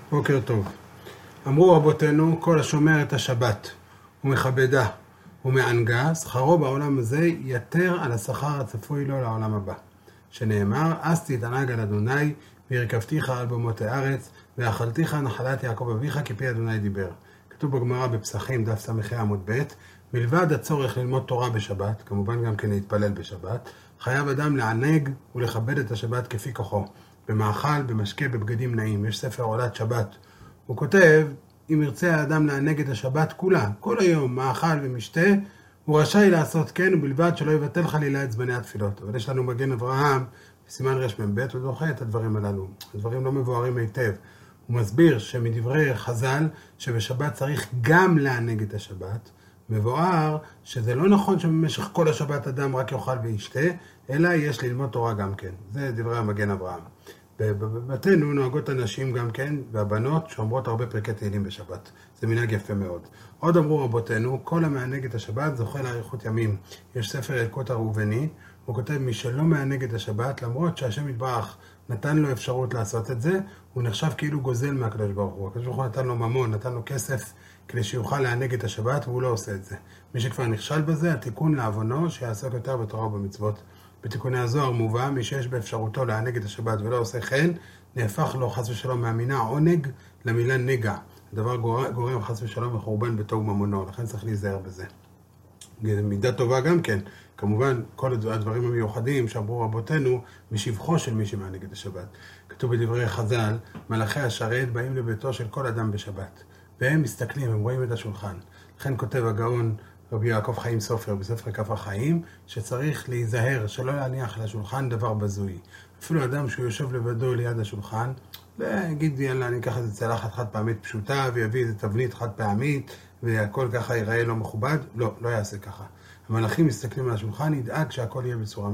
בוקר טוב. אמרו רבותינו, כל השומר את השבת ומכבדה ומענגה, שכרו בעולם הזה יתר על השכר הצפוי לו לעולם הבא. שנאמר, אסתי תענג על אדוני, והרכבתיך על במות הארץ, ואכלתיך נחלת יעקב אביך, כפי אדוני דיבר. כתוב בגמרא בפסחים, דף ס"ה עמוד ב', מלבד הצורך ללמוד תורה בשבת, כמובן גם כן להתפלל בשבת, חייב אדם לענג ולכבד את השבת כפי כוחו. במאכל, במשקה, בבגדים נעים. יש ספר עולת שבת. הוא כותב, אם ירצה האדם לענג את השבת כולה, כל היום, מאכל ומשתה, הוא רשאי לעשות כן, ובלבד שלא יבטל חלילה את זמני התפילות. אבל יש לנו מגן אברהם, בסימן רמ"ב, הוא דוחה את הדברים הללו. הדברים לא מבוארים היטב. הוא מסביר שמדברי חז"ל, שבשבת צריך גם לענג את השבת, מבואר שזה לא נכון שבמשך כל השבת אדם רק יאכל וישתה, אלא יש ללמוד תורה גם כן. זה דברי המגן אברהם. בבתינו נוהגות הנשים גם כן, והבנות שאומרות הרבה פרקי תהילים בשבת. זה מנהג יפה מאוד. עוד אמרו רבותינו, כל המענג את השבת זוכה לאריכות ימים. יש ספר ילקוט הראובני, הוא כותב, מי שלא מענג את השבת, למרות שהשם יתברך נתן לו אפשרות לעשות את זה, הוא נחשב כאילו גוזל מהקדוש ברוך הוא. הקדוש ברוך הוא נתן לו ממון, נתן לו כסף כדי שיוכל לענג את השבת, והוא לא עושה את זה. מי שכבר נכשל בזה, התיקון לעוונו שיעסוק יותר בתורה ובמצוות. בתיקוני הזוהר מובא, מי שיש באפשרותו לענג את השבת ולא עושה כן, נהפך לו חס ושלום מהמינה עונג למילה נגע. הדבר גורם חס ושלום וחורבן בתוהו ממונו, לכן צריך להיזהר בזה. מידה טובה גם כן, כמובן כל הדברים המיוחדים שאמרו רבותינו משבחו של מי שמענג את השבת. כתוב בדברי חז"ל, מלאכי השרת באים לביתו של כל אדם בשבת, והם מסתכלים, הם רואים את השולחן. לכן כותב הגאון רבי יעקב חיים סופר בספר כף החיים, שצריך להיזהר שלא להניח לשולחן דבר בזוי. אפילו אדם שהוא יושב לבדו ליד השולחן, ויגיד, יאללה, אני אקח איזה צלחת חד פעמית פשוטה, ויביא איזה תבנית חד פעמית, והכל ככה ייראה לא מכובד. לא, לא יעשה ככה. המלאכים מסתכלים על השולחן, ידאג שהכל יהיה בצורה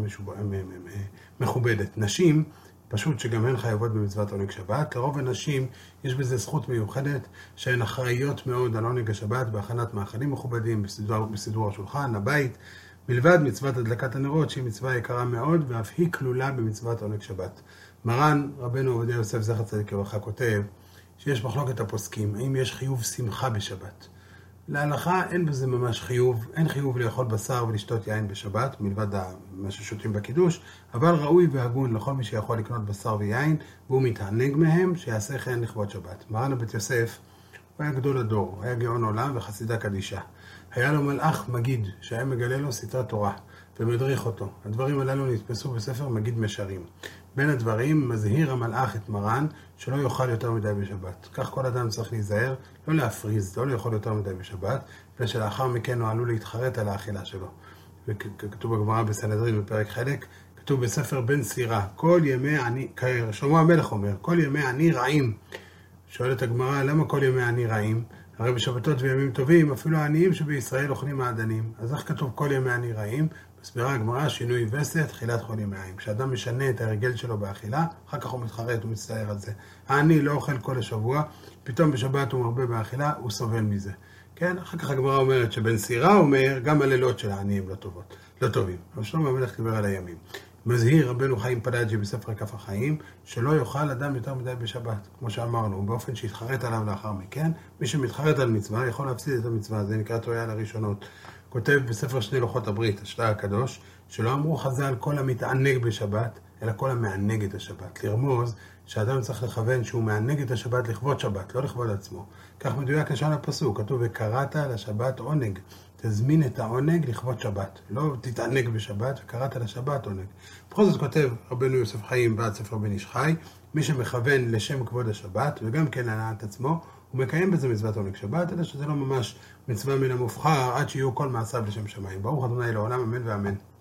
מכובדת. נשים, פשוט שגם הן חייבות במצוות עונג שבת. לרוב הנשים יש בזה זכות מיוחדת שהן אחראיות מאוד על עונג השבת בהכנת מאכלים מכובדים, בסידור השולחן, הבית, מלבד מצוות הדלקת הנרות שהיא מצווה יקרה מאוד ואף היא כלולה במצוות עונג שבת. מרן רבנו עובדיה יוסף זכר צדיק לברכה כותב שיש מחלוקת הפוסקים, האם יש חיוב שמחה בשבת. להלכה אין בזה ממש חיוב, אין חיוב לאכול בשר ולשתות יין בשבת, מלבד מה ששותים בקידוש, אבל ראוי והגון לכל מי שיכול לקנות בשר ויין, והוא מתענג מהם, שיעשה כן לכבוד שבת. מרן הבית יוסף, הוא היה גדול הדור, היה גאון עולם וחסידה קדישה. היה לו מלאך מגיד, שהיה מגלה לו סתרת תורה, ומדריך אותו. הדברים הללו נתפסו בספר מגיד משרים. בין הדברים מזהיר המלאך את מרן שלא יאכל יותר מדי בשבת. כך כל אדם צריך להיזהר, לא להפריז, לא לאכול יותר מדי בשבת, ושלאחר מכן הוא עלול להתחרט על האכילה שלו. וכתוב בגמרא בסנהדרין בפרק חלק, כתוב בספר בן סירה, כל ימי עני, שלמה המלך אומר, כל ימי עני רעים. שואלת הגמרא, למה כל ימי עני רעים? הרי בשבתות וימים טובים, אפילו העניים שבישראל אוכלים מעדנים. אז איך כתוב כל ימי עני רעים? מסבירה הגמרא, שינוי וסת, תחילת כל ימי העין. כשאדם משנה את הרגל שלו באכילה, אחר כך הוא מתחרט, הוא מצטער על זה. העני לא אוכל כל השבוע, פתאום בשבת הוא מרבה באכילה, הוא סובל מזה. כן? אחר כך הגמרא אומרת שבן סירה אומר, גם הלילות של העניים לא טובים. אבל שלמה המלך דיבר על הימים. מזהיר רבנו חיים פלאג'י בספר כף החיים, שלא יאכל אדם יותר מדי בשבת, כמו שאמרנו, באופן שיתחרט עליו לאחר מכן. מי שמתחרט על מצווה יכול להפסיד את המצווה, זה נקרא טועה לראשונות. כותב בספר שני לוחות הברית, השטר הקדוש, שלא אמרו חז"ל כל המתענג בשבת, אלא כל המענג את השבת. לרמוז שאדם צריך לכוון שהוא מענג את השבת לכבוד שבת, לא לכבוד עצמו. כך מדויק לשון הפסוק, כתוב וקראת לשבת עונג. תזמין את העונג לכבוד שבת, לא תתענג בשבת וקראת לשבת עונג. בכל זאת כותב רבנו יוסף חיים בעד ספר בן איש חי, מי שמכוון לשם כבוד השבת וגם כן להנאת עצמו, הוא מקיים בזה מצוות עונג שבת, אלא שזה לא ממש מצווה מן המובחר עד שיהיו כל מעשיו לשם שמיים. ברוך ה' לעולם, אמן ואמן.